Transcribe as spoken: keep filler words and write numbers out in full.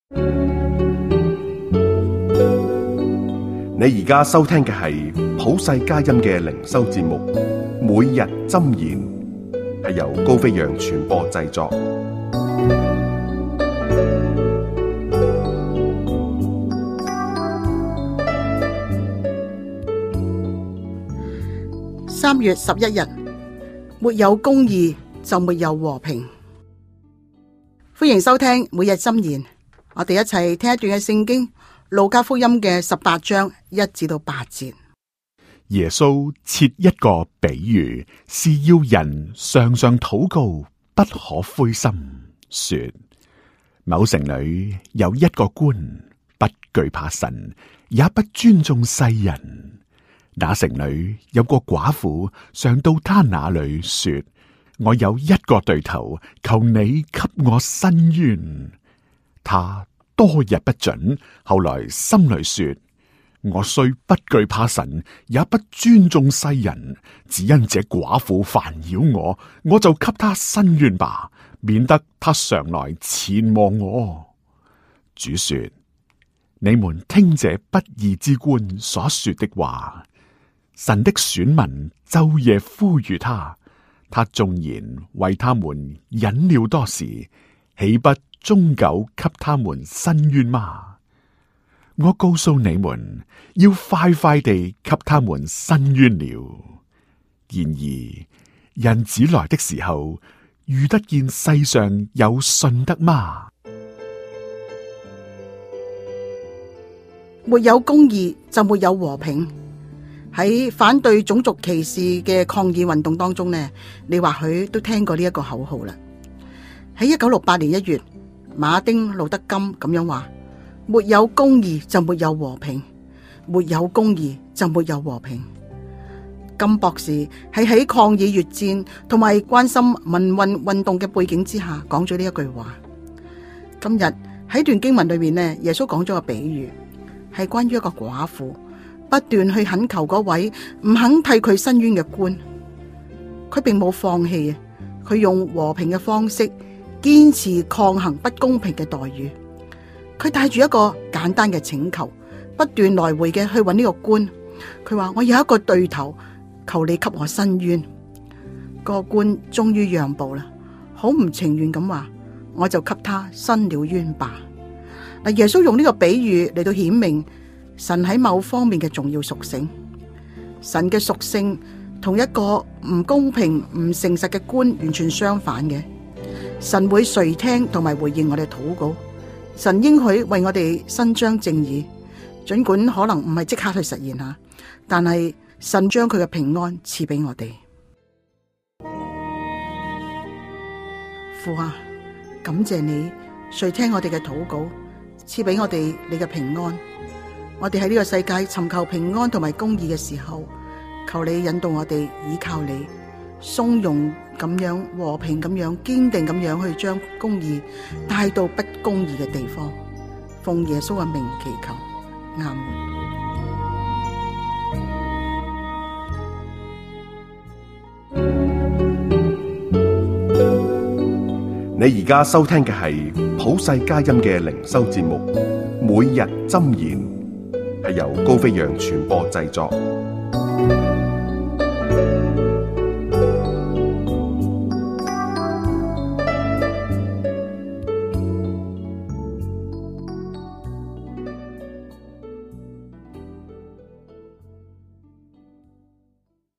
你而家收聽嘅係普世佳音嘅靈修節目《每日箴言》，係由高飛揚傳播製作。 三月十一日，沒有公義就沒有和平。歡迎收聽每日箴言，我哋一齊聽一段嘅聖經，路加福音嘅十八章一至到八節。 耶穌設一個比喻，是要人常常禱告，不可灰心，說：某城裏有一個官，不懼怕神，也不尊重世人。那城裏有個寡婦上到他那裏說：我有一個對頭，求你給我伸冤。他多日不准，後來心裏說：我雖不懼怕神，也不尊重世人，只因這寡婦煩擾我，我就給他伸冤吧，免得他常來纏磨我。主說：你們聽這不義之官所說的話。神的選民晝夜呼籲他，他縱然為他們忍了多時，豈不終久給他們伸冤嗎？我告訴你們，要快快地給他們伸冤了。然而，人子來的時候，遇得見世上有信德嗎？ 沒有公義就沒有和平。喺反對種族歧視嘅抗議運動當中呢，你或許都聽過呢一個口號啦。喺一九六八年一月，馬丁路德金咁樣話：沒有公義就沒有和平，沒有公義就沒有和平。金博士係喺抗議越戰同埋關心民運運動嘅背景之下講咗呢一句話。今日喺段經文裏面呢，耶穌講咗個比喻，係關於一個寡婦不斷去懇求嗰位唔肯替佢伸冤嘅官，佢並冇放棄啊！佢用和平嘅方式堅持抗衡不公平嘅待遇。佢帶住一個簡單嘅請求，不斷來回嘅去揾呢個官。佢話：我有一個對頭，求你給我伸冤。個官終於讓步啦，好唔情願咁話：我就給他伸了冤吧。嗱，耶穌用呢個比喻嚟到顯明神喺某方面嘅重要屬性。神嘅屬性同一個唔公平、唔誠實嘅官完全相反嘅。神會垂聽同埋回應我哋禱告，神應許為我哋伸張正義，盡管可能唔係即刻去實現吓，但係神將佢嘅平安賜俾我哋。父啊，感謝你垂聽我哋嘅禱告，賜俾我哋你嘅平安。我哋喺呢個世界尋求平安同埋公義嘅時候，求你引導我哋依靠你，從容咁樣、和平咁樣、堅定咁樣去將公義帶到不公義嘅地方。奉耶穌嘅名祈求，阿門。 你而家收聽嘅係普世佳音嘅靈修節目《每日箴言》，係由高飛揚傳播製作。